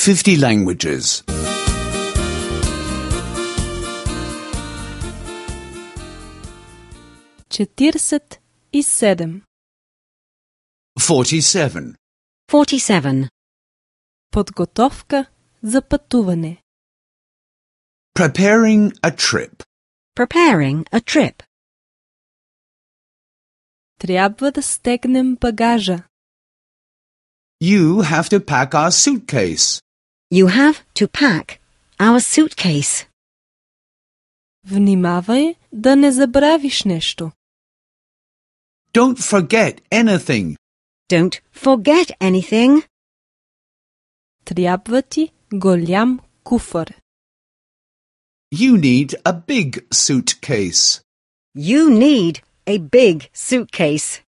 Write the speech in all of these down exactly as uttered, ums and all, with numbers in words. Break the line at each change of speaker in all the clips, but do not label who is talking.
fifty languages.
четиридесет и седем.
Forty-seven.
forty-seven.
Подготовка за пътуване.
Preparing a trip.
Preparing a trip.
Трябва да стегнем багажа.
You have to pack our suitcase.
You have to pack our suitcase.
Внимавай да не забравиш нещо.
Don't forget anything.
Don't forget anything.
Трябва ти голям куфър.
You need a big suitcase.
You need a big suitcase.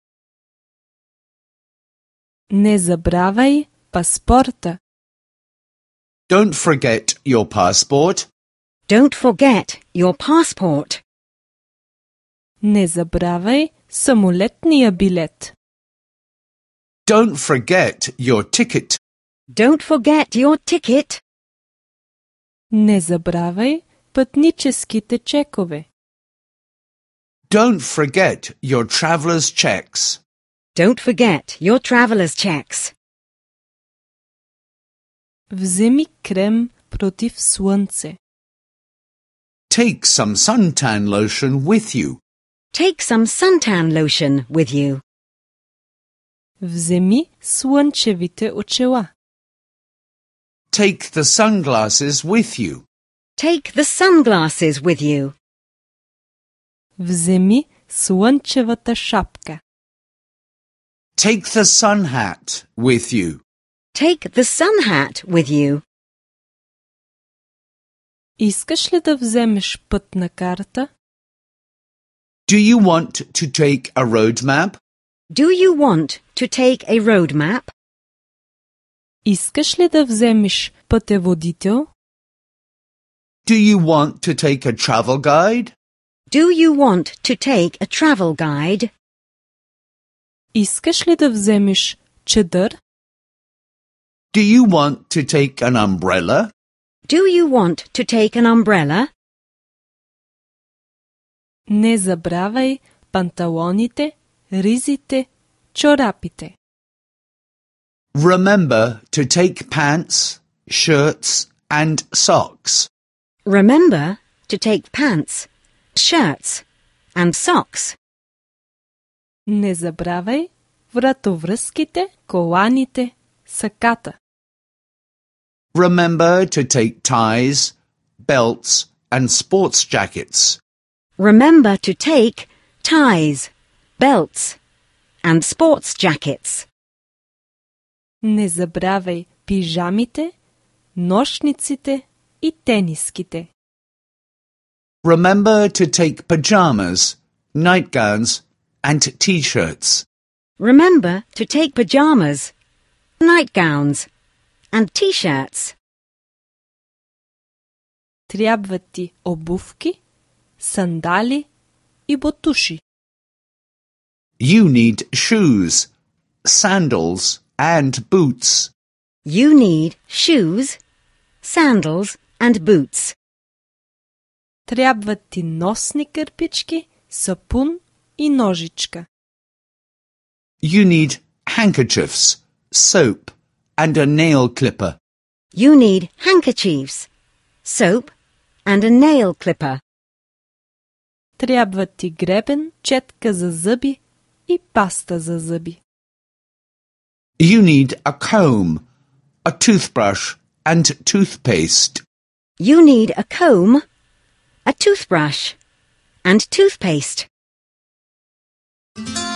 Не забравяй паспорта.
Don't forget your passport.
Don't forget your passport.
Не забравяй самолетния билет.
Don't forget your ticket.
Don't forget your ticket.
Не забравяй пътническите чекове.
Don't forget your traveler's checks.
Don't forget your traveler's checks.
Вземи крем против слънце.
Take some suntan lotion with you.
Take some suntan lotion with you.
Вземи слънчевите очила.
Take the sunglasses with you.
Take the sunglasses with you.
Вземи слънчевата шапка.
Take the sun hat with you.
Take the sun hat with you.
Искаш ли да вземеш пътна карта?
Do you want to take a road map?
Do you want to take a road map?
Искаш ли да вземеш пътеводител?
Do you want to take a travel guide?
Do you want to take a travel guide?
Искаш ли да вземеш чадър?
Do you want to take an umbrella?
Do you want to take an umbrella?
Не забравяй панталоните, ризите, чорапите.
Remember to take pants, shirts, and socks.
Remember to take pants, shirts, and socks.
Не забравяй вратовръзките, коланите, саката.
Remember to take ties, belts, and sports jackets.
Remember to take ties, belts, and sports jackets.
Не забравяй пижамите, нощниците и тениските.
Remember to take pajamas, nightgowns, and t-shirts.
Remember to take pajamas, nightgowns, and t-shirts.
Трябват ти обувки, сандали и ботуши.
You need shoes, sandals, and boots.
You need shoes, sandals, and boots.
Трябват ти носни кърпички, сапун и ножичка.
You need handkerchiefs, soap, and a nail clipper.
You need handkerchiefs, soap, and a nail clipper.
Трябват ти гребен, четка за зъби и паста за зъби.
You need a comb, a toothbrush, and toothpaste.
You need a comb, a toothbrush, and toothpaste.